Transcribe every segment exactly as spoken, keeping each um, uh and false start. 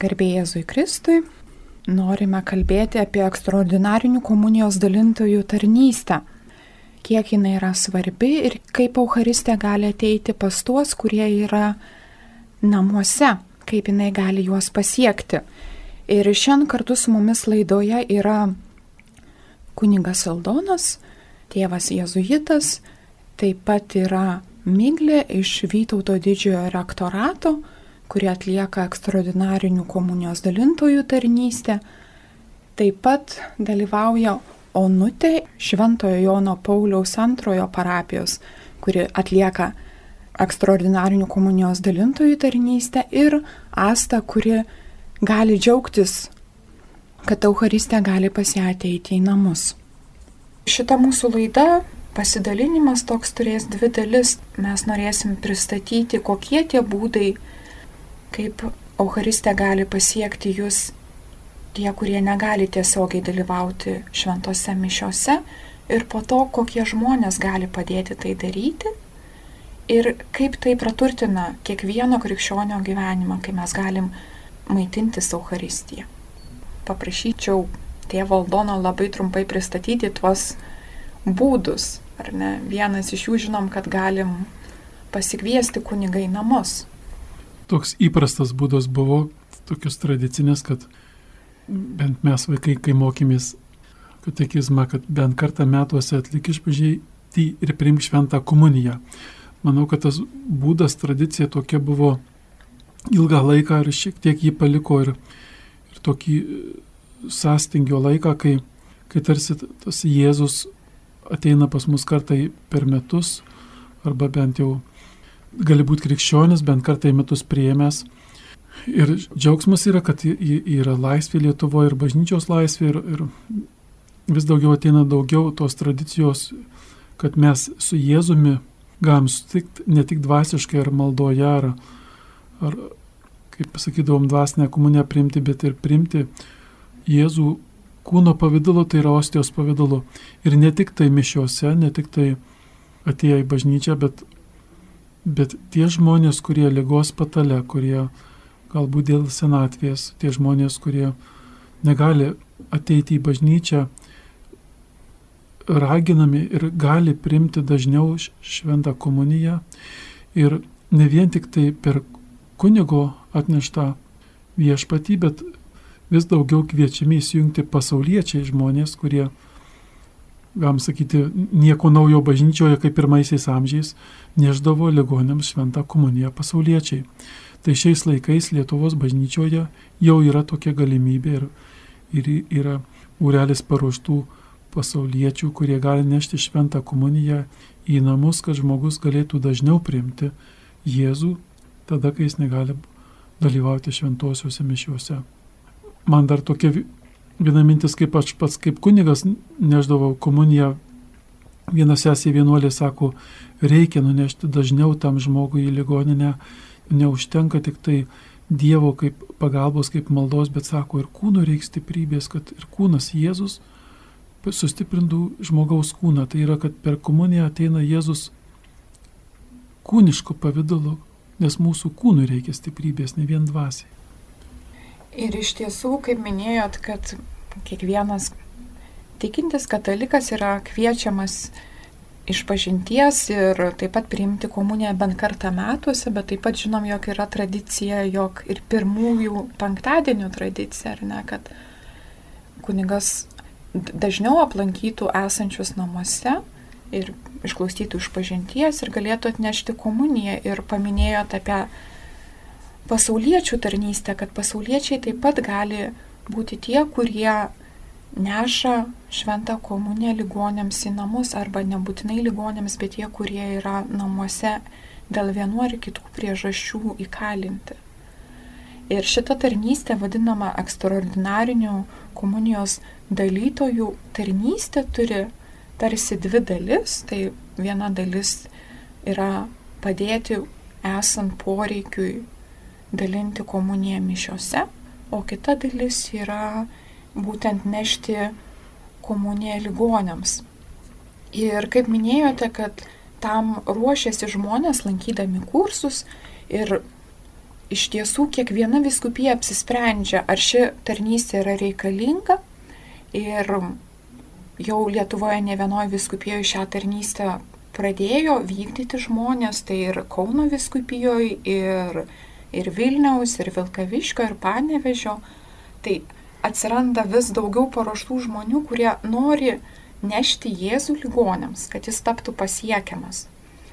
Garbė Jėzui Kristui, norime kalbėti apie ekstraordinarinių komunijos dalintojų tarnystę. Kiek jinai yra svarbi ir kaip Eucharistija gali ateiti pas tuos, kurie yra namuose, kaip jinai gali juos pasiekti. Ir šiandien kartu su mumis laidoje yra kunigas Aldonas, tėvas jėzuitas, taip pat yra Miglė iš Vytauto didžiojo rektorato, kurie atlieka ekstraordinarinių komunijos dalintojų tarnystę. Taip pat dalyvauja Onutė Šventojo Jono Pauliaus antrojo parapijos, kuri atlieka ekstraordinarinių komunijos dalintojų tarnystę, ir Asta, kuri gali džiaugtis, kad Eucharistija gali pas ją ateiti į namus. Šita mūsų laida, pasidalinimas toks, turės dvi dalis. Mes norėsim pristatyti, kokie tie būdai, kaip Eucharistija gali pasiekti jūs, tie, kurie negali tiesiogiai dalyvauti šventose mišiose, ir po to, kokie žmonės gali padėti tai daryti, ir kaip tai praturtina kiekvieno krikščionio gyvenimą, kai mes galim maitintis Eucharistiją. Paprašyčiau tėvo Aldono labai trumpai pristatyti tuos būdus, ar ne? Vienas iš jų žinom, kad galim pasikviesti kunigą į namus. Toks įprastas būdas buvo, tokios tradicinės, kad bent mes vaikai, kai mokėmės katekizmą, kad bent kartą metuose atlik išpažintį ir priimk šventą komuniją. Manau, kad tas būdas, tradicija tokia buvo ilgą laiką ir šiek tiek jį paliko ir, ir tokį sąstingio laiką, kai, kai tarsi tas Jėzus ateina pas mus kartai per metus, arba bent jau gali būti krikščionis, bent kartą į metus priėmęs. Ir džiaugsmas yra, kad yra laisvė Lietuvoje ir bažnyčios laisvė, ir, ir vis daugiau ateina daugiau tos tradicijos, kad mes su Jėzumi galim sutikti ne tik dvasiškai ar maldoje, ar, ar kaip pasakydavom, dvasinę komuniją priimti, bet ir priimti Jėzų kūno pavidalu, tai yra ostijos pavidalu. Ir ne tik tai mišiuose, ne tik tai atėję į bažnyčią, bet Bet tie žmonės, kurie ligos patale, kurie galbūt dėl senatvės, tie žmonės, kurie negali ateiti į bažnyčią, raginami ir gali priimti dažniau šventą komuniją. Ir ne vien tik tai per kunigo atneštą viešpatį, bet vis daugiau kviečiami įsijungti pasauliečiai žmonės, kurie, galim sakyti, nieko naujo bažnyčioje, kaip pirmaisiais amžiais, neždavo ligoniams šventą komuniją pasauliečiai. Tai šiais laikais Lietuvos bažnyčioje jau yra tokia galimybė ir, ir yra būrelis paruoštų pasauliečių, kurie gali nešti šventą komuniją į namus, kad žmogus galėtų dažniau priimti Jėzų, tada, kai jis negali dalyvauti šventosiuose mišiuose. Man dar tokia viena mintis, kaip aš pats kaip kunigas neždavau komuniją, viena sesė vienuolė sako, reikia nunešti dažniau tam žmogui į ligoninę, neužtenka tik tai Dievo kaip pagalbos, kaip maldos, bet sako, ir kūno reikia stiprybės, kad ir kūnas Jėzus sustiprintų žmogaus kūną. Tai yra, kad per komuniją ateina Jėzus kūniško pavidalu, nes mūsų kūnui reikia stiprybės, ne vien dvasiai. Ir iš tiesų, kaip minėjot, kad kiekvienas tikintis katalikas yra kviečiamas išpažinties ir taip pat priimti komuniją bent kartą metuose, bet taip pat žinom, jog yra tradicija, jog ir pirmųjų penktadienių tradicija, ar ne, kad kunigas dažniau aplankytų esančius namuose ir išklausytų išpažinties ir galėtų atnešti komuniją. Ir paminėjot apie pasauliečių tarnystę, kad pasauliečiai taip pat gali būti tie, kurie neša šventą komuniją ligonėms į namus, arba nebūtinai ligonėms, bet tie, kurie yra namuose dėl vienų ar kitų priežasčių įkalinti. Ir šita tarnystė vadinama ekstraordinarinių komunijos dalytojų tarnystė turi tarsi dvi dalis. Tai viena dalis yra padėti esant poreikiui dalinti komuniją mišiose, o kita dalis yra būtent nešti komuniją ligonėms. Ir kaip minėjote, kad tam ruošiasi žmonės lankydami kursus ir iš tiesų kiekviena vyskupija apsisprendžia, ar ši tarnystė yra reikalinga. Ir jau Lietuvoje ne vienoje vyskupijoje šią tarnystę pradėjo vykdyti žmonės, tai ir Kauno vyskupijoje, ir, ir Vilniaus, ir Vilkaviškio, ir Panevėžio. Tai atsiranda vis daugiau paruoštų žmonių, kurie nori nešti Jėzų ligoniams, kad jis taptų pasiekiamas.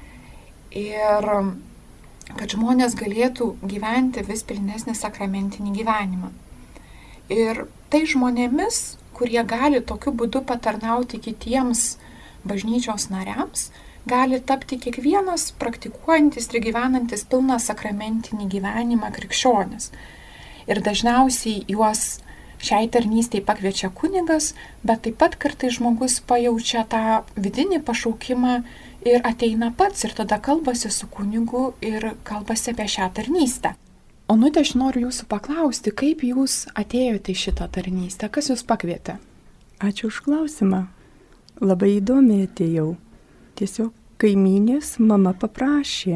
Ir kad žmonės galėtų gyventi vis pilnesnį sakramentinį gyvenimą. Ir tai žmonėmis, kurie gali tokiu būdu patarnauti kitiems bažnyčios nariams, gali tapti kiekvienas praktikuojantis ir gyvenantis pilną sakramentinį gyvenimą krikščionis. Ir dažniausiai juos šiai tarnystei pakviečia kunigas, bet taip pat kartais žmogus pajaučia tą vidinį pašaukimą ir ateina pats ir tada kalbasi su kunigu ir kalbasi apie šią tarnystę. Onute, aš noriu jūsų paklausti, kaip jūs atėjote į šitą tarnystę, kas jūs pakvietė? Ačiū už klausimą. Labai įdomiai atėjau. Tiesiog kaimynės mama paprašė,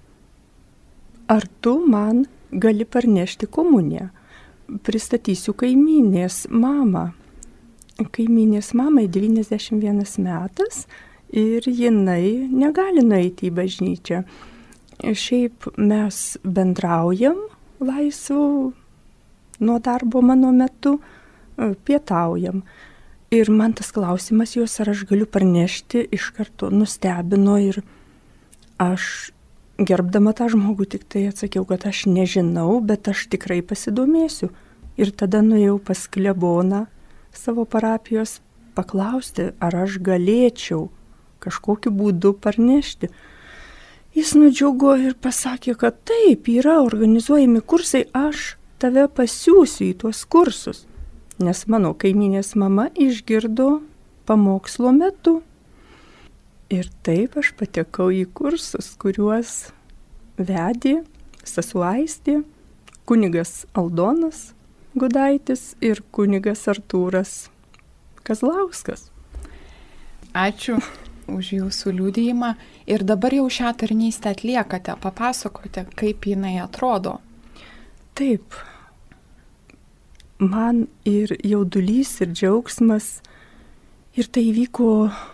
ar tu man gali parnešti komuniją? Pristatysiu kaimynės mamą. Kaimynės mamai devyniasdešimt vienas metas ir jinai negali nueiti į bažnyčią. Šiaip mes bendraujam laisvų nuo darbo mano metu, pietaujam. Ir man tas klausimas jos, ar aš galiu parnešti, iš karto nustebino ir aš, gerbdama tą žmogų, tik tai atsakiau, kad aš nežinau, bet aš tikrai pasidomėsiu. Ir tada nuėjau pas kleboną savo parapijos paklausti, ar aš galėčiau kažkokiu būdu parnešti. Jis nudžiugo ir pasakė, kad taip, yra organizuojami kursai, aš tave pasiūsiu į tuos kursus. Nes mano kaimynės mama išgirdo pamokslo metu. Ir taip aš patekau į kursus, kuriuos vedė sesuo Aistė, kunigas Aldonas Gudaitis ir kunigas Artūras Kazlauskas. Ačiū už jūsų liudijimą. Ir dabar jau šią tarnystę atliekate. Papasakote, kaip jinai atrodo. Taip. Man ir jaudulys, ir džiaugsmas. Ir tai įvyko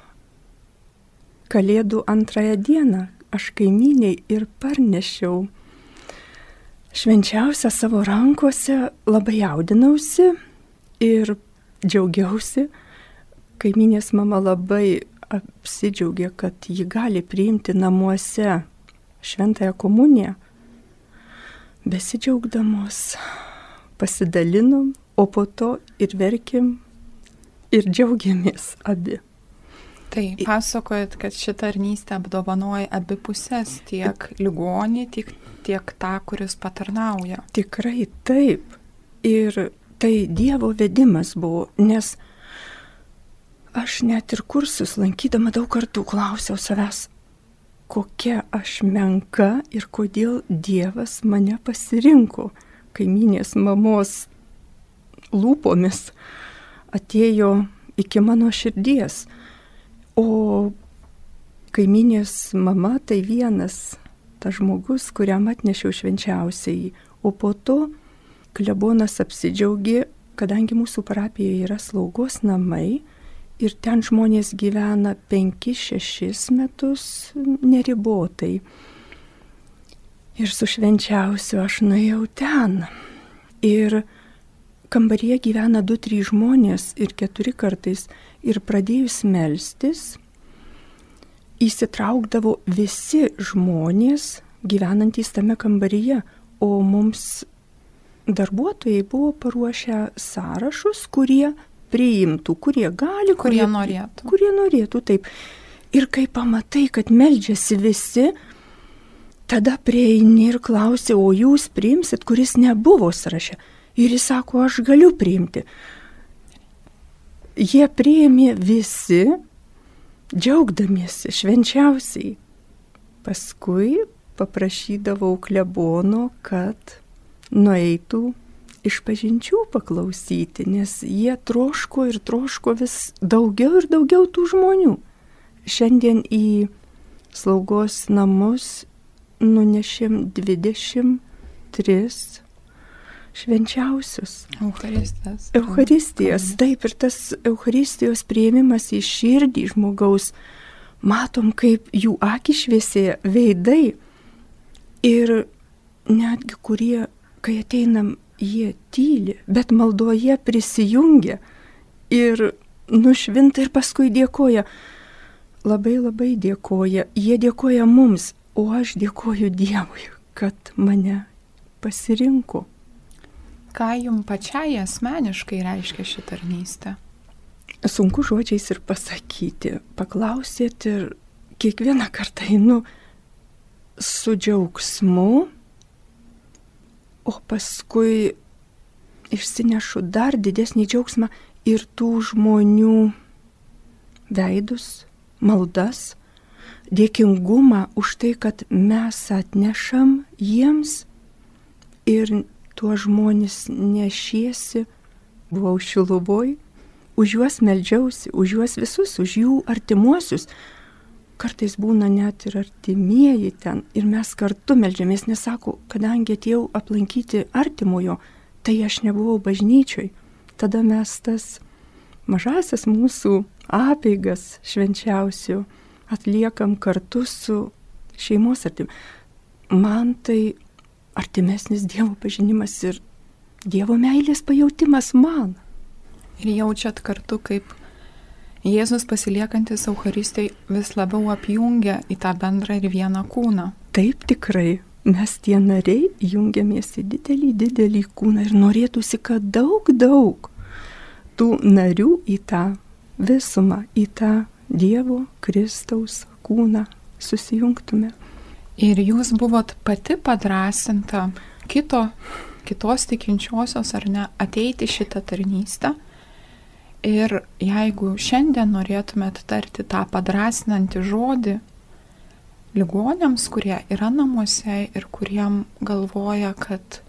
Kalėdų antrąją dieną. Aš kaimyniai ir parnešiau švenčiausią savo rankose, labai jaudinausi ir džiaugiausi. Kaimynės mama labai apsidžiaugė, kad ji gali priimti namuose šventąją komuniją. Besidžiaugdamos pasidalinom, o po to ir verkėm ir džiaugiamės abi. Tai pasakojat, kad ši tarnystė apdovanoja abi pusės, tiek ligonį, tiek, tiek tą, kuris patarnauja. Tikrai taip. Ir tai Dievo vedimas buvo, nes aš net ir kursus lankydama daug kartų klausiau savęs, kokia aš menka ir kodėl Dievas mane pasirinko. Kaimynės mamos lūpomis atėjo iki mano širdies. O kaimynės mama tai vienas tas žmogus, kuriam atnešiau švenčiausiai. O po to klebonas apsidžiaugė, kadangi mūsų parapijoje yra slaugos namai ir ten žmonės gyvena penkis šešis metus neribotai. Ir su švenčiausiu aš nuėjau ten. Ir kambaryje gyvena du trys žmonės ir keturi kartais. Ir pradėjus melstis, įsitraukdavo visi žmonės gyvenantys tame kambaryje, o mums darbuotojai buvo paruošę sąrašus, kurie priimtų, kurie gali, kurie, kurie norėtų. Kurie norėtų, taip. Ir kai pamatai, kad meldžiasi visi, tada prieini ir klausi, o jūs priimsit, kuris nebuvo sąraše. Ir jis sako, aš galiu priimti. Jie priėmė visi, džiaugdamiesi švenčiausiai. Paskui paprašydavau klebono, kad nueitų išpažinčių paklausyti, nes jie troško ir troško vis daugiau ir daugiau tų žmonių. Šiandien į slaugos namus nunešėm dvidešimt tris švenčiausius. Eucharistijas. Eucharistijas. Taip, ir tas Eucharistijos prieimimas į širdį žmogaus, matom, kaip jų akys šviesėja, veidai. Ir netgi kurie, kai ateinam, jie tyli, bet maldoje prisijungia ir nušvinta ir paskui dėkoja. Labai labai dėkoja. Jie dėkoja mums, o aš dėkoju Dievui, kad mane pasirinko. Ką jums pačiai asmeniškai reiškia ši tarnystė? Sunku žodžiais ir pasakyti. Paklausėt ir kiekvieną kartą einu su džiaugsmu, o paskui išsinešu dar didesnį džiaugsmą ir tų žmonių veidus, maldas, dėkingumą už tai, kad mes atnešam jiems ir tuos žmonės nešiesi, buvau Šiluvoj, už juos meldžiausi, už juos visus, už jų artimuosius. Kartais būna net ir artimieji ten ir mes kartu meldžiamės, nesako, kadangi atėjau aplankyti artimojo, tai aš nebuvau bažnyčioj. Tada mes tas mažasias mūsų apeigas švenčiausių atliekam kartu su šeimos artim. Man tai artimesnis Dievo pažinimas ir Dievo meilės pajautimas man. Ir jaučiat kartu, kaip Jėzus pasiliekantis Eucharistijai vis labiau apjungia į tą bendrą ir vieną kūną. Taip, tikrai. Mes tie nariai jungiamės į didelį, didelį kūną ir norėtųsi, kad daug, daug tų narių į tą visumą, į tą Dievo Kristaus kūną susijungtume. Ir jūs buvot pati padrasinta kito, kitos tikinčiosios ar ne ateiti šitą tarnystę. Ir jeigu šiandien norėtumėt tarti tą padrasinantį žodį ligoniams, kurie yra namuose ir kuriem galvoja, kad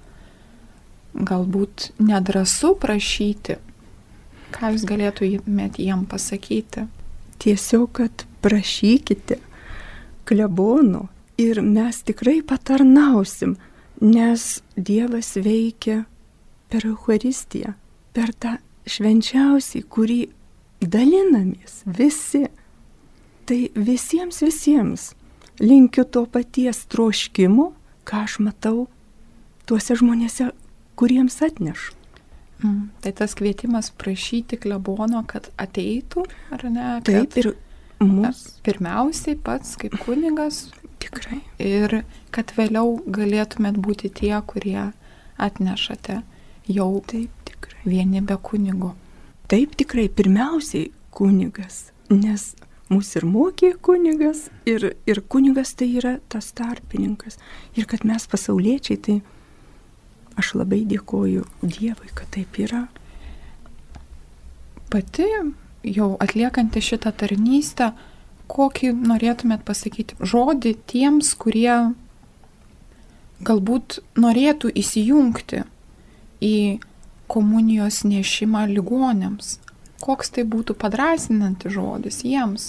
galbūt nedrąsu prašyti, ką jūs galėtumėt jiem pasakyti? Tiesiog, kad prašykite klebono ir mes tikrai patarnausim, nes Dievas veikia per Eucharistiją, per tą švenčiausiai, kurį dalinamės visi. Tai visiems, visiems linkiu to paties troškimo, ką aš matau tuose žmonėse, kuriems atnešu. Mm, tai tas kvietimas prašyti klebono, kad ateitų, ar ne? Taip, ir mus. Pirmiausiai pats kaip kunigas. Tikrai. Ir kad vėliau galėtumėt būti tie, kurie atnešate jau taip, tikrai. Vieni be kunigo. Taip, tikrai, pirmiausiai kunigas, nes mūsų ir mokė kunigas, ir, ir kunigas tai yra tas tarpininkas. Ir kad mes pasauliečiai, tai aš labai dėkoju Dievui, kad taip yra. Pati jau atliekanti šitą tarnystę, kokį norėtumėt pasakyti žodį tiems, kurie galbūt norėtų įsijungti į komunijos nešimą ligonėms? Koks tai būtų padrasinantis žodis jiems?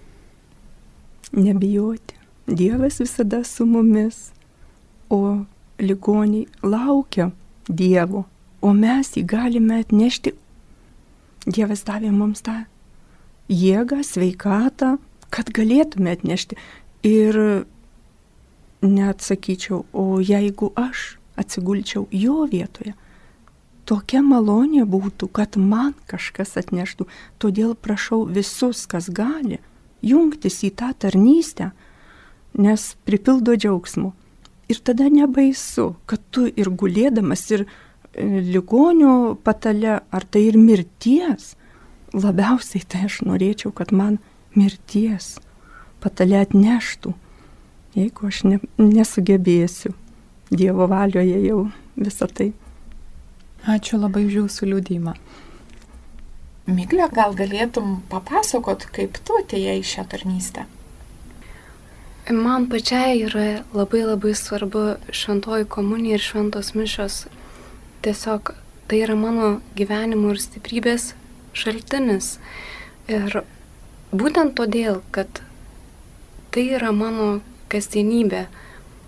Nebijoti. Dievas visada su mumis, o ligoniai laukia Dievo, o mes jį galime atnešti. Dievas davė mums tą jėgą, sveikatą, kad galėtume atnešti. Ir net sakyčiau, o jeigu aš atsigulčiau jo vietoje, tokia malonė būtų, kad man kažkas atneštų. Todėl prašau visus, kas gali, jungtis į tą tarnystę, nes pripildo džiaugsmo. Ir tada nebaisu, kad tu ir gulėdamas, ir ligonių patale, ar tai ir mirties, labiausiai tai aš norėčiau, kad man mirties patale atneštų, jeigu aš ne, nesugebėsiu. Dievo valioje jau visą tai. Ačiū labai už jūsų liudymą. Miglė, gal galėtum papasakot, kaip tu atėjai į šią tarnystę? Man pačiai yra labai labai svarbu šventoji komunija ir šventos mišios. Tiesiog tai yra mano gyvenimo ir stiprybės šaltinis. Ir būtent todėl, kad tai yra mano kasdienybė,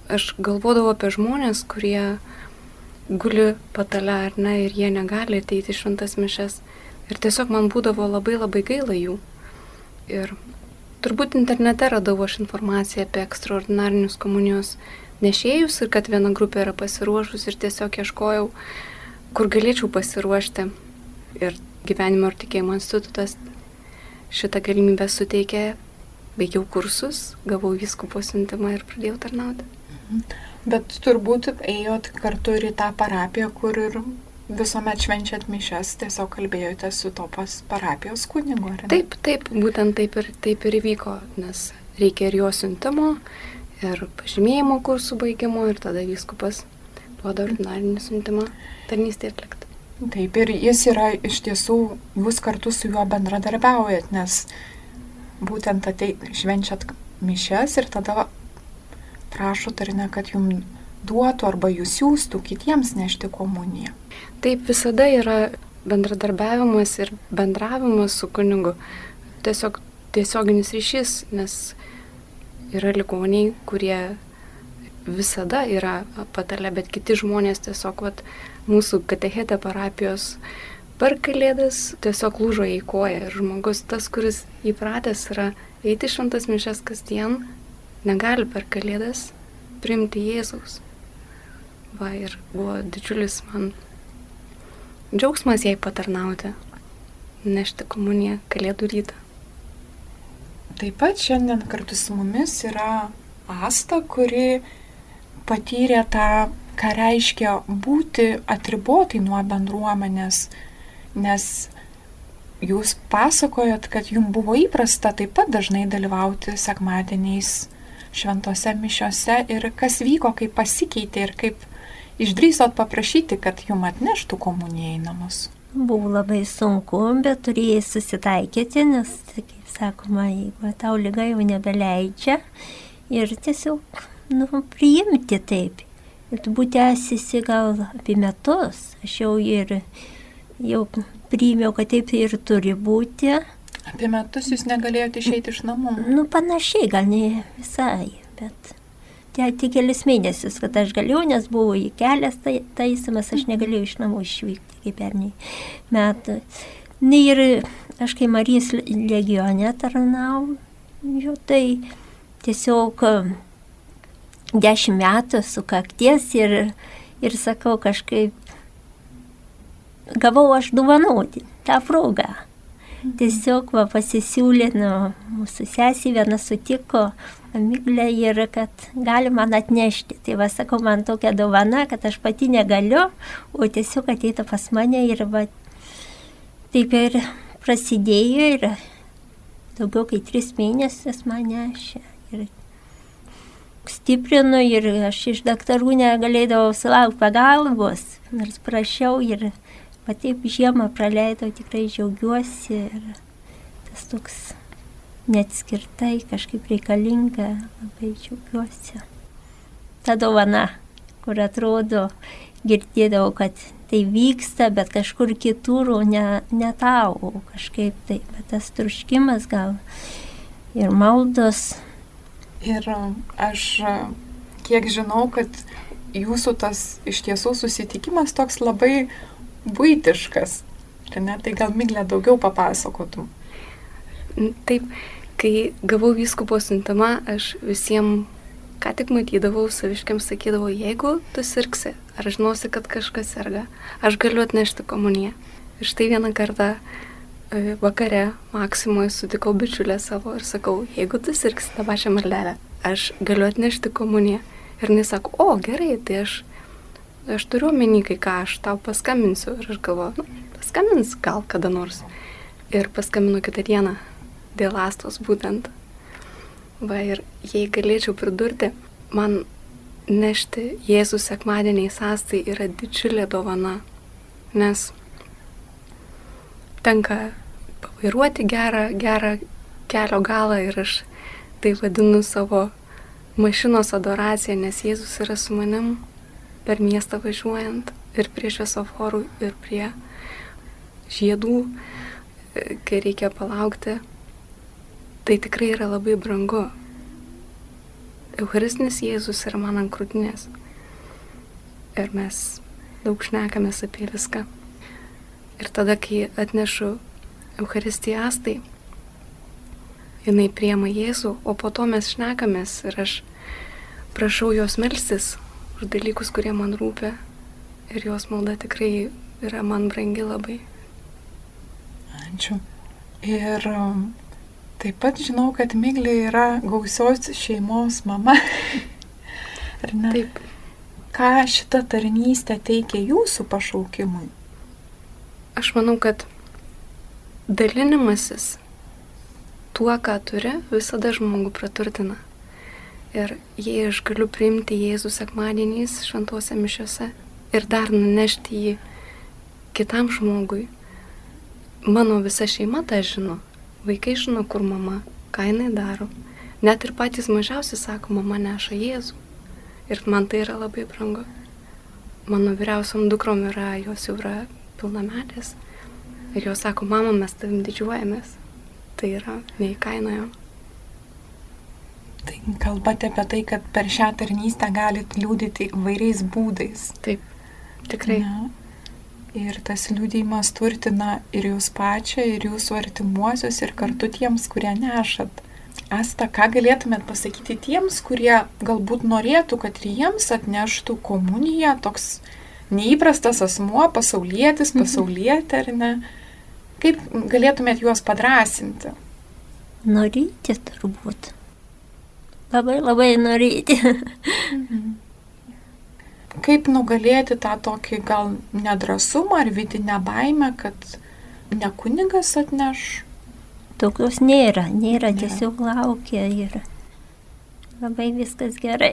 aš galvodavau apie žmonės, kurie guli patale ar ne ir jie negali ateiti į šventas mišias. Ir tiesiog man būdavo labai labai gaila jų. Ir turbūt internete radau aš informaciją apie ekstraordinarinius komunijos nešėjus ir kad viena grupė yra pasiruošus ir tiesiog ieškojau, kur galėčiau pasiruošti. Ir Gyvenimo ir tikėjimo institutas šitą galimybę suteikė, baigiau kursus, gavau vyskupo siuntimą ir pradėjau tarnauti. Bet turbūt ėjot kartu ir į tą parapiją, kur ir visuomet švenčiat mišias, tiesiog kalbėjote su to pas parapijos kunigu, ar ne? Taip, taip, būtent taip ir, taip ir įvyko, nes reikia ir jo siuntimo, ir pažymėjimo kursų baigimo, ir tada vyskupas duoda ordinarinį siuntimą tarnystėje atlikti. Taip, ir jis yra iš tiesų, jūs kartu su juo bendradarbiaujat, nes būtent atei, švenčiat mišias ir tada prašot ar ne, kad jums duotų arba jūs siūstų kitiems nešti komuniją. Taip, visada yra bendradarbiavimas ir bendravimas su kunigu. Tiesiog tiesioginis ryšys, nes yra ligoniai, kurie visada yra patale, bet kiti žmonės tiesiog, vat, mūsų katechetė parapijos per Kalėdas tiesiog lūžo į koją. Ir žmogus, tas, kuris įpratęs yra eiti šventas mišias kasdien, negali per Kalėdas priimti Jėzaus. Va, ir buvo didžiulis man džiaugsmas jai patarnauti, nešti komuniją Kalėdų rytą. Taip pat šiandien kartu su mumis yra Asta, kuri patyrė tą, ką reiškia būti atribotai nuo bendruomenės, nes jūs pasakojot, kad jums buvo įprasta taip pat dažnai dalyvauti sekmadieniais šventose mišiose ir kas vyko, kaip pasikeitė ir kaip išdrįsot paprašyti, kad jums atneštų komuniją į namus. Buvo labai sunku, bet turėjai susitaikyti, nes, kaip sakoma, jeigu tau liga jau nebeleidžia ir tiesiog, nu, priimti taip. Ir turbūt tęsiasi gal apie metus, aš jau ir jau priėmiau, kad taip ir turi būti. Apie metus jūs negalėjote išeiti iš namų? Nu, panašiai, gal ne visai, bet tai tik kelis mėnesius, kad aš galėjau, nes buvo į kelias taisymas, aš negalėjau iš namų išvykti kaip pernai metų. Na ir aš kai Marijos legione tarnau, jau tai tiesiog dešimt metų sukakties ir, ir sakau kažkaip, gavau aš dovanoti tą progą. Tiesiog va, pasisiūlė, nu, mūsų sesė viena sutiko, Miglė, ir kad gali man atnešti. Tai va, sakau, man tokia dovana, kad aš pati negaliu, o tiesiog ateitų pas mane ir va, taip ir prasidėjo ir daugiau kaip tris mėnesius mane nešė. Ir stiprinu ir aš iš daktarų negalėdavau sulaukti pagalbos, nors prašiau ir va taip žiemą praleidau, tikrai džiaugiuosi ir tas toks neatskirtai kažkaip reikalinga, labai džiaugiuosi. Ta dovana, kur atrodo, girdėdavau, kad tai vyksta, bet kažkur kitur, ne, ne tau, kažkaip taip, bet tas truškimas gal ir maldos. Ir aš kiek žinau, kad jūsų tas iš tiesų susitikimas toks labai buitiškas. Ne? Tai gal Miglė daugiau papasakotum. Taip, kai gavau vyskupo siuntimą, aš visiems, ką tik matydavau, saviškiams sakydavau, jeigu tu sirgsi, ar žinosi, kad kažkas serga, aš galiu atnešti komuniją. Ir štai vieną kartą vakare Maksimoje sutikau bičiulę savo ir sakau, jeigu tu sirgsi tą pačią maldelę, aš galiu atnešti komuniją. Ir jis sako, o gerai, tai aš, aš turiu omeny, kai ką, aš tau paskambinsiu. Ir aš galvoju, nu, paskambins gal kada nors. Ir paskambinu kitą dieną dėl Astos būtent. Va, ir jei galėčiau pridurti, man nešti Jėzų sekmadieniais Astai yra didžiulė dovana, nes tenka pavairuoti gerą, gerą kelio galą ir aš tai vadinu savo mašinos adoraciją, nes Jėzus yra su manim per miestą važiuojant ir prie šviesoforų, ir prie žiedų, kai reikia palaukti. Tai tikrai yra labai brangu. Eucharistinis Jėzus yra man ant krūtinės. Ir mes daug šnekamės apie viską. Ir tada, kai atnešu Eucharistiją Astai, jinai priema Jėzų, o po to mes šnekamės ir aš prašau jos melstis už dalykus, kurie man rūpi. Ir jos malda tikrai yra man brangi labai. Ačiū. Ir taip pat žinau, kad Miglė yra gausios šeimos mama. Ar ne? Taip. Ką šita tarnystė teikia jūsų pašaukimui? Aš manau, kad dalinimasis tuo, ką turi, visada žmogų praturtina. Ir jei aš galiu priimti Jėzų sekmadieniais šventose mišiose ir dar nunešti jį kitam žmogui, mano visa šeima tą žino. Vaikai žino, kur mama, ką jinai daro. Net ir patys mažiausi sako, mama neša Jėzų. Ir man tai yra labai brangu. Mano vyriausiom dukrom yra, jos jau yra pilnametės. Ir jos sako, mama, mes tavim didžiuojamės. Tai yra neįkainojama. Tai kalbate apie tai, kad per šią tarnystę galit liudyti įvairiais būdais. Taip, tikrai. Ne? Ir tas liudijimas turtina ir jūs pačią, ir jūsų artimuosius, ir kartu tiems, kurie nešat. Asta, ką galėtumėt pasakyti tiems, kurie galbūt norėtų, kad ir jiems atneštų komuniją, toks neįprastas asmuo, pasaulietis, pasaulietė, ar ne? Kaip galėtumėt juos padrąsinti? Norėti turbūt. Labai, labai norėti. Mhm. Kaip nugalėti tą tokį gal nedrąsumą ar vidinę baimę, kad ne kunigas atneš? Tokios nėra, nėra, tiesiog laukia ir labai viskas gerai.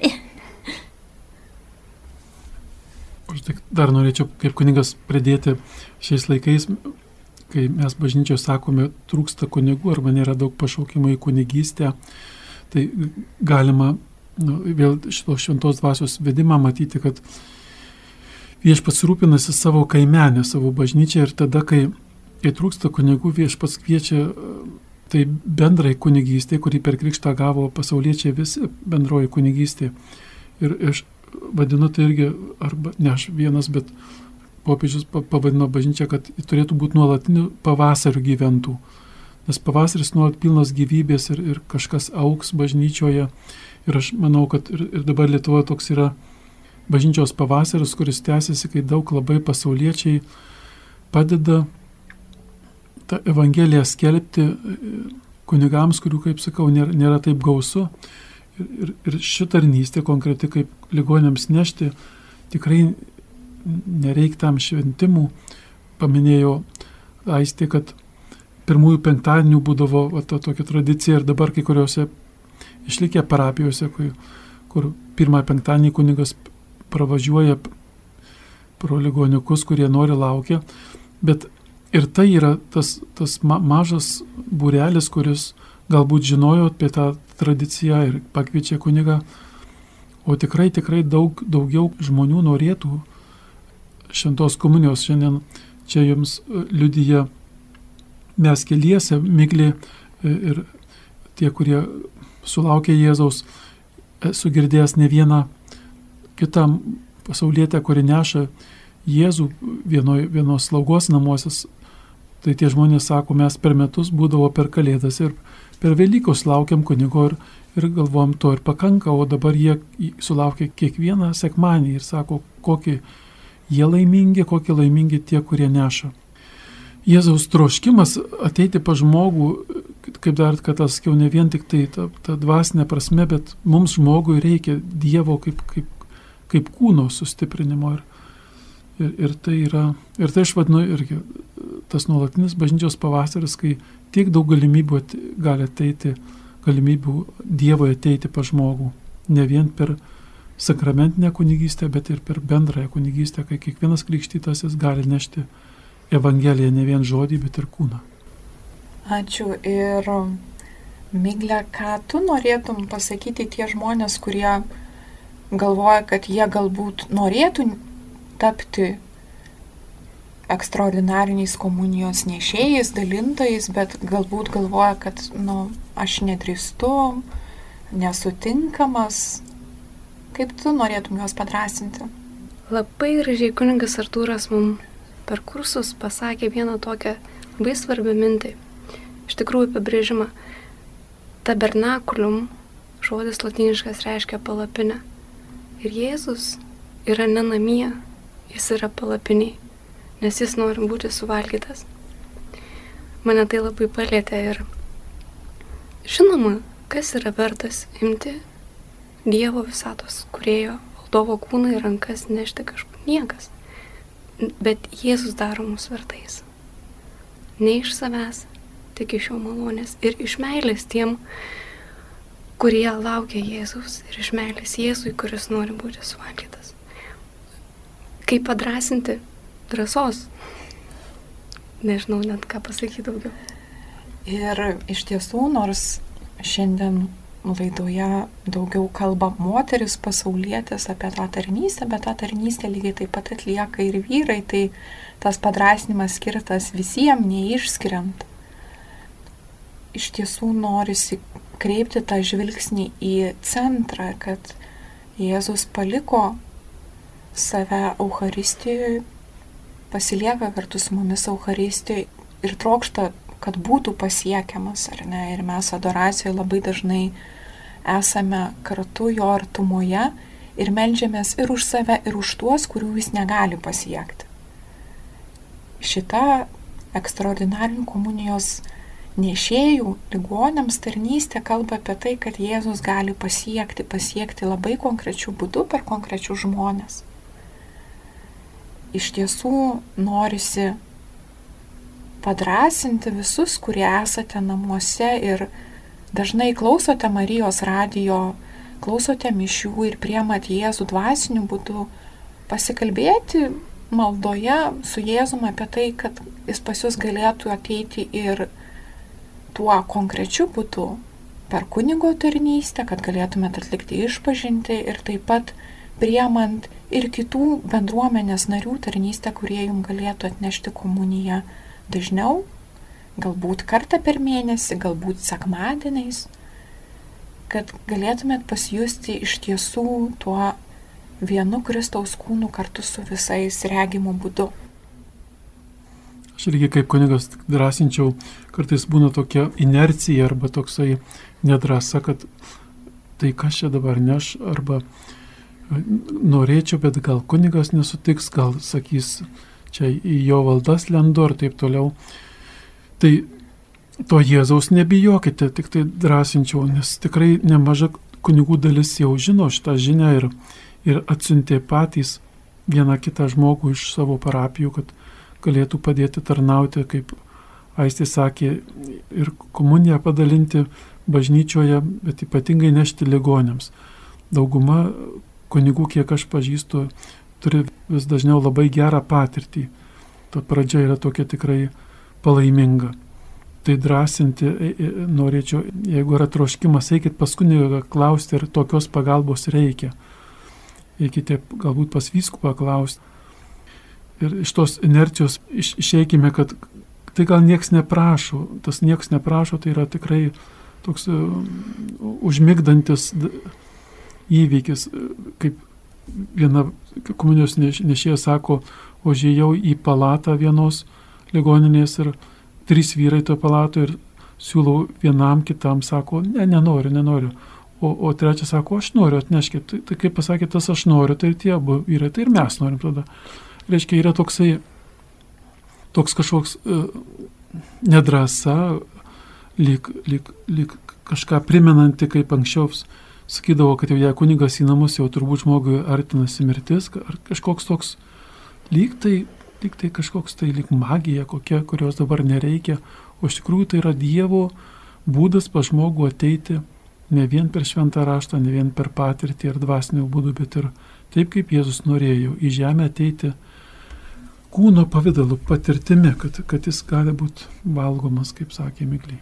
Aš tik dar norėčiau kaip kunigas pridėti šiais laikais, kai mes bažnyčioje sakome, trūksta kunigų arba nėra daug pašaukimų į kunigystę, tai galima nu, vėl šitos šventos dvasios vedimą matyti, kad viešpats rūpinasi savo kaimenę, savo bažnyčią ir tada, kai, kai trūksta kunigų, viešpats kviečia tai bendrai kunigystė, kurį per krikštą gavo pasauliečiai visi bendroji kunigystė. Ir aš vadinu tai irgi, arba ne aš vienas, bet popiežius pavadino bažnyčią, kad turėtų būti nuolatiniu pavasariu gyventų. Nes pavasaris nuolat pilnas gyvybės ir, ir kažkas auks bažnyčioje. Ir aš manau, kad ir, ir dabar Lietuvoje toks yra bažnyčios pavasaris, kuris tęsiasi, kai daug labai pasauliečiai padeda tą evangeliją skelbti kunigams, kurių, kaip sakau, nėra, nėra taip gausu. Ir, ir, ir ši tarnystė konkreti, kaip ligonėms nešti, tikrai nereik tam šventimų. Paminėjo Aistė, kad pirmųjų penktadienių būdavo va, ta tokia tradicija ir dabar kai kuriuose išlikę parapijose, kur, kur pirmą penktadienį kunigas pravažiuoja pro ligoniukus, kurie nori laukia. Bet ir tai yra tas, tas ma- mažas būrelis, kuris galbūt žinojo apie tą tradiciją ir pakviečia kunigą. O tikrai, tikrai daug, daugiau žmonių norėtų šventos komunijos. Šiandien čia jums liudija mes keliese, Miglė ir tie, kurie sulaukė Jėzaus, esu girdėjęs ne vieną kitą pasaulietę, kuri neša Jėzų vieno, vienos slaugos namuose. Tai tie žmonės sako, mes per metus būdavo per Kalėdas ir per Velykos laukiam kunigo ir, ir galvom to ir pakanka, o dabar jie sulaukia kiekvieną sekmanį ir sako, kokie jie laimingi, kokie laimingi tie, kurie neša. Jėzaus troškimas ateiti pas žmogų, kaip dar, kad tas jau ne vien tik tai ta, ta dvasinė prasme, bet mums žmogui reikia Dievo kaip, kaip, kaip kūno sustiprinimo. Ir, ir, ir tai yra, ir tai aš vadinu irgi tas nuolatinis bažnyčios pavasaris, kai tiek daug galimybių gali ateiti, galimybių Dievoje ateiti pas žmogų. Ne vien per sakramentinę kunigystę, bet ir per bendrąją kunigystę, kai kiekvienas krikštytasis gali nešti Evangeliją ne vien žodį, bet ir kūną. Ačiū. Ir Miglė, ką tu norėtum pasakyti tie žmonės, kurie galvoja, kad jie galbūt norėtų tapti ekstraordinariniais komunijos nešėjais, dalintojais, bet galbūt galvoja, kad nu, aš nedrįstu, nesutinkamas. Kaip tu norėtum juos padrasinti? Labai gražiai kunigas Artūras mums per kursus pasakė vieną tokią labai svarbią mintį. Iš tikrųjų apibrėžimą. Tabernakulium, žodis lotyniškas reiškia palapinę. Ir Jėzus yra ne namie, jis yra palapiniai, nes jis nori būti suvalgytas. Mane tai labai palėtė ir žinoma, kas yra vertas imti Dievo visatos kūrėjo valdovo kūną į rankas nešti kažkur niekas. Bet Jėzus daro mus vertais. Ne iš savęs, tik iš jo malonės ir iš meilės tiem, kurie laukia Jėzus ir iš meilės Jėzui, kuris nori būti suvalgytas. Kaip padrasinti? Drąsos. Nežinau net ką pasakyti daugiau. Ir iš tiesų, nors šiandien laidoje daugiau kalba moteris pasaulietės apie tą tarnystę, bet tą tarnystę lygiai taip pat atlieka ir vyrai, tai tas padrasinimas skirtas visiems, neišskiriant. Iš tiesų norisi kreipti tą žvilgsnį į centrą, kad Jėzus paliko save Eucharistijoje, pasilieka kartu su mumis Eucharistijoje ir trokšta, kad būtų pasiekiamas, ar ne? Ir mes adoracijoje labai dažnai esame kartu jo artumoje ir meldžiamės ir už save, ir už tuos, kurių jis negali pasiekti. Šita ekstraordinarinių komunijos nešėjų ligonėms tarnystė kalba apie tai, kad Jėzus gali pasiekti, pasiekti labai konkrečių būdų per konkrečius žmonės. Iš tiesų norisi padrasinti visus, kurie esate namuose ir dažnai klausote Marijos radijo, klausote mišių ir priemat Jėzų dvasiniu būdu, pasikalbėti maldoje su Jėzumi apie tai, kad jis pas jūs galėtų ateiti ir tuo konkrečiu būdu per kunigo tarnystę, kad galėtumėte atlikti išpažintį ir taip pat priemant ir kitų bendruomenės narių tarnystę, kurie jums galėtų atnešti komuniją dažniau, galbūt kartą per mėnesį, galbūt sekmadieniais, kad galėtumėt pasijusti iš tiesų tuo vienu Kristaus kūnu kartu su visais regimu būdu. Aš irgi kaip kunigas drąsinčiau, kartais būna tokia inercija arba toksai nedrąsa, kad tai kas čia dabar neš, arba norėčiau, bet gal kunigas nesutiks, gal sakys, čia į jo valdas lendu ir taip toliau. Tai to Jėzaus nebijokite, tik tai drąsinčiau, nes tikrai nemaža kunigų dalis jau žino šitą žinią ir, ir atsiuntė patys vieną kitą žmogų iš savo parapijų, kad galėtų padėti tarnauti, kaip Aistė sakė, ir komuniją padalinti bažnyčioje, bet ypatingai nešti ligonėms. Dauguma kunigų, kiek aš pažįstu, turi vis dažniau labai gerą patirtį. Ta pradžia yra tokia tikrai palaiminga. Tai drąsinti norėčiau, jeigu yra troškimas, eikit pas kunigą klausti, ar tokios pagalbos reikia. Eikite galbūt pas vyskupą klausti. Ir iš tos inercijos iš, išeikime, kad tai gal nieks neprašo. Tas nieks neprašo, tai yra tikrai toks uh, užmigdantis įvykis, kaip viena komunijos nešėja sako, užėjau į palatą vienos ligoninės ir trys vyrai toje palatoje ir siūlau vienam kitam, sako, ne, nenoriu, nenoriu. O, o trečias sako, aš noriu, atneškit. Tai, tai kaip pasakė tas aš noriu, tai ir tie abu vyrai, tai ir mes norim tada. Reiškia, yra toksai, toks kažkoks uh, nedrąsa, lyg, lyg, lyg kažką primenanti, kaip anksčiau sakydavo, kad jau jei kunigas į namus, jau turbūt žmogui artinasi mirtis, ar kažkoks toks, lyg tai, lyg tai kažkoks tai lyg magija kokia, kurios dabar nereikia, o iš tikrųjų tai yra Dievo būdas pas žmogų ateiti ne vien per šventą raštą, ne vien per patirtį ir dvasinių būdų, bet ir taip, kaip Jėzus norėjo į žemę ateiti kūno pavidalu, patirtimi, kad, kad jis gali būti valgomas, kaip sakė Miglė.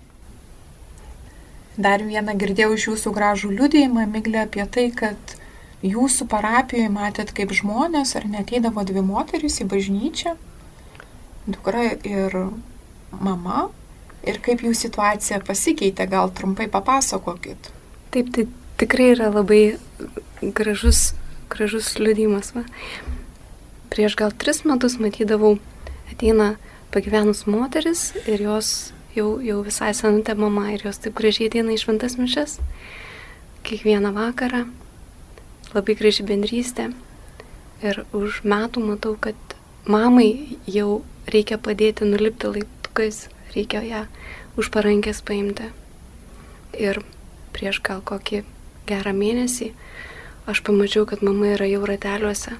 Dar vieną girdėjau iš jūsų gražų liudijimą, Miglė, apie tai, kad jūsų parapijoje matėt, kaip žmonės, ar neteidavo dvi moterys į bažnyčią, dukra ir mama, ir kaip jų situacija pasikeitė, gal trumpai papasakokit. Taip, tai tikrai yra labai gražus, gražus liudijimas. Va. Prieš gal tris metus matydavau, ateina pagyvenus moteris ir jos jau, jau visai senutė mama ir jos taip gražiai ateina į šventas mišias. Kiekvieną vakarą, labai graži bendrystė. Ir už metų matau, kad mamai jau reikia padėti nulipti laiptukais, reikia ją už parankės paimti. Ir prieš gal kokį gerą mėnesį aš pamačiau, kad mama yra jau rateliuose.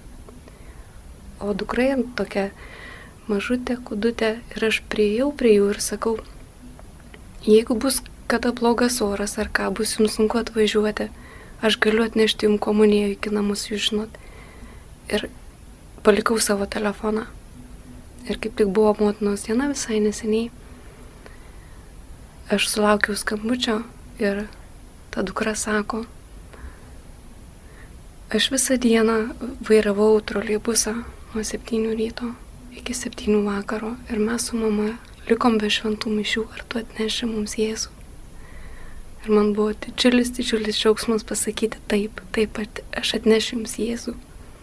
O dukrai tokia mažutė, kudutė ir aš priėjau prie jų ir sakau, jeigu bus kada blogas oras ar ką, bus jums sunku atvažiuoti, aš galiu atnešti jums komuniją iki namus, jūs žinot. Ir palikau savo telefoną. Ir kaip tik buvo motinos diena visai neseniai, aš sulaukiau skambučio ir ta dukra sako, aš visą dieną vairavau troleibusą nuo septynių ryto iki septynių vakaro ir mes su mama likom be šventų mišių, ar tu atneši mums Jėzų. Ir man buvo didžiulis, didžiulis džiaugsmas pasakyti taip, taip, aš atnešiu jums Jėzų.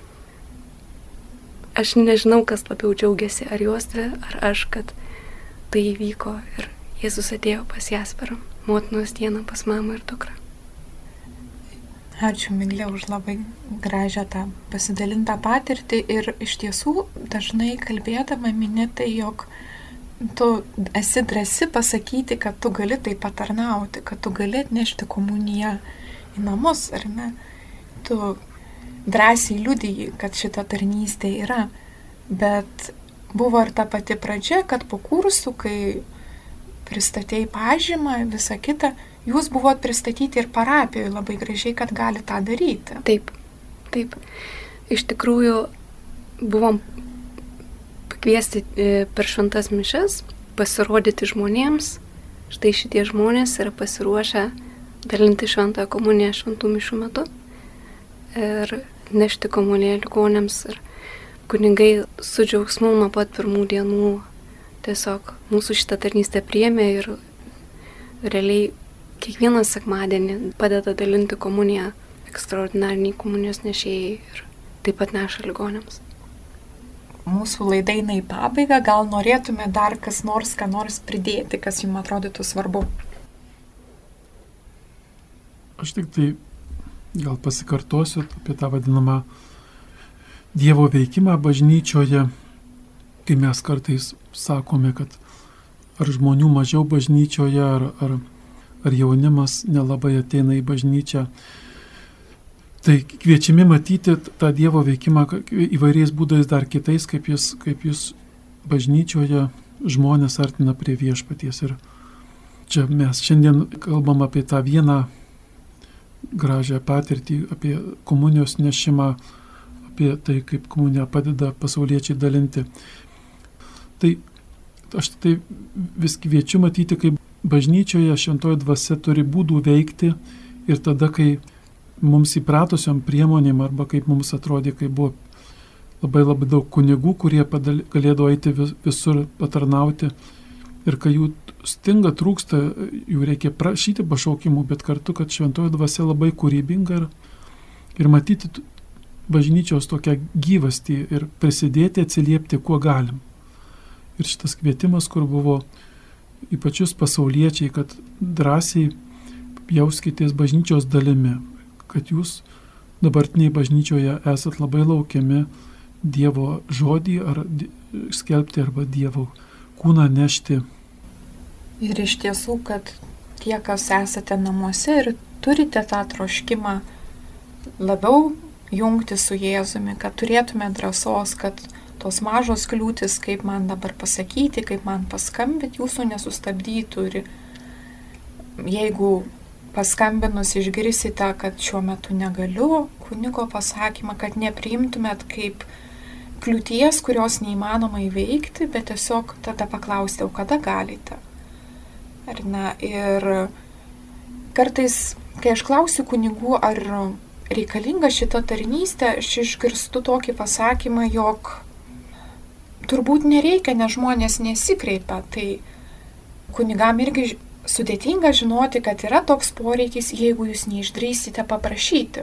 Aš nežinau, kas labiau džiaugiasi, ar jos dvi, ar aš, kad tai įvyko ir Jėzus atėjo pas jas per motinos dieną pas mamą ir dukrą. Ačiū, Miglė, už labai gražią tą pasidalintą patirtį ir iš tiesų dažnai kalbėdama mini tai, jog tu esi drąsi pasakyti, kad tu gali tai patarnauti, kad tu gali atnešti komuniją į namus, ar ne? Tu drąsiai liudiji, kad šita tarnystė yra, bet buvo ir ta pati pradžia, kad po kursų, kai pristatėjai pažymą, visą kitą, jūs buvot pristatyti ir parapijoje labai gražiai, kad gali tą daryti. Taip, taip. Iš tikrųjų, buvom pakviesti per šventas mišias, pasirodyti žmonėms. Štai šitie žmonės yra pasiruošę dalinti šventąją komuniją šventų mišių metu ir nešti komuniją ligonėms. Ir kunigai su džiaugsmu nuo pat pirmų dienų tiesiog mūsų šitą tarnystę priėmė ir realiai kiekvieną sekmadienį padeda dalinti komuniją ekstraordinariniai komunijos nešėjai ir taip pat neša ligonėms. Mūsų laida eina į pabaigą, gal norėtume dar kas nors, ką nors pridėti, kas jums atrodytų svarbu? Aš tik tai gal pasikartosiu apie tą vadinamą Dievo veikimą bažnyčioje, kai mes kartais sakome, kad ar žmonių mažiau bažnyčioje, ar, ar, ar jaunimas nelabai ateina į bažnyčią. Tai kviečiami matyti tą Dievo veikimą įvairiais būdais dar kitais, kaip jis, kaip jis bažnyčioje žmonės artina prie viešpaties. Ir čia mes šiandien kalbam apie tą vieną gražią patirtį, apie komunijos nešimą, apie tai, kaip komunija padeda pasauliečiai dalinti. Tai aš tai vis kviečiu matyti, kaip bažnyčioje šventoji dvasia turi būdų veikti ir tada, kai mums įpratusiom priemonėm arba kaip mums atrodė, kai buvo labai labai daug kunigų, kurie padal, galėdavo eiti vis, visur patarnauti ir kai jų stinga, trūksta, jų reikia prašyti pašaukimų, bet kartu, kad šventoji dvasia labai kūrybinga ir, ir matyti bažnyčios tokią gyvastį ir prisidėti, atsiliepti, kuo galim. Ir šitas kvietimas, kur buvo į pačius pasauliečiai, kad drąsiai jauskitės bažnyčios dalimi, kad jūs dabartiniai bažnyčioje esat labai laukiami Dievo žodį ar skelbti arba Dievo kūną nešti. Ir iš tiesų, kad tie, kas esate namuose ir turite tą troškimą labiau jungti su Jėzumi, kad turėtume drąsos, kad tos mažos kliūtis, kaip man dabar pasakyti, kaip man paskambinti, jūsų nesustabdytų. Ir jeigu paskambinus išgirsite, kad šiuo metu negaliu, kunigo pasakymą, kad nepriimtumėt kaip kliūties, kurios neįmanoma įveikti, bet tiesiog tada paklausti, o kada galite. Ar ne? Ir kartais, kai aš klausiu kunigų, ar reikalinga šita tarnystė, aš išgirstu tokį pasakymą, jog turbūt nereikia, nes žmonės nesikreipia. Tai kunigam irgi sudėtinga žinoti, kad yra toks poreikis, jeigu jūs neišdrįsite paprašyti.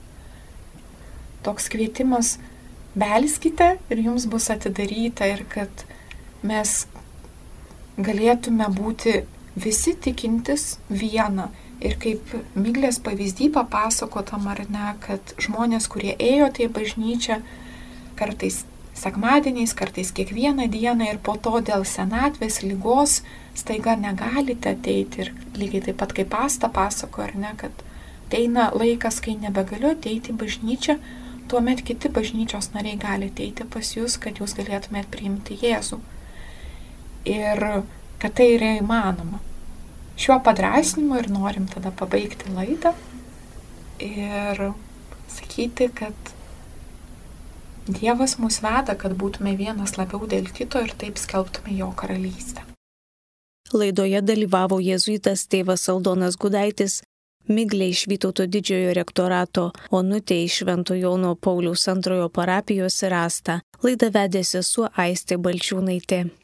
Toks kvietimas, belskite ir jums bus atidaryta ir kad mes galėtume būti visi tikintis vieną. Ir kaip Miglės pavyzdį papasakotam ar ne, kad žmonės, kurie ėjote į bažnyčią, kartais sekmadieniais, kartais kiekvieną dieną ir po to dėl senatvės, lygos staiga negalite ateiti. Ir lygiai taip pat kaip Asta pasako, ar ne, kad ateina laikas, kai nebegaliu ateiti į bažnyčią, tuomet kiti bažnyčios nariai gali ateiti pas jūs, kad jūs galėtumėt priimti Jėzų. Ir kad tai yra įmanoma. Šiuo padrasnimu ir norim tada pabaigti laidą ir sakyti, kad Dievas mus veda, kad būtume vienas labiau dėl kito ir taip skelbtume jo karalystę. Laidoje dalyvavo jėzuitas tėvas Aldonas Gudaitis, Miglė iš Vytauto didžiojo rektorato, Onutė iš Švento Jono Pauliaus antrojo parapijos ir Asta. Laidą vedė sesuo Aistė Balčiūnaitė.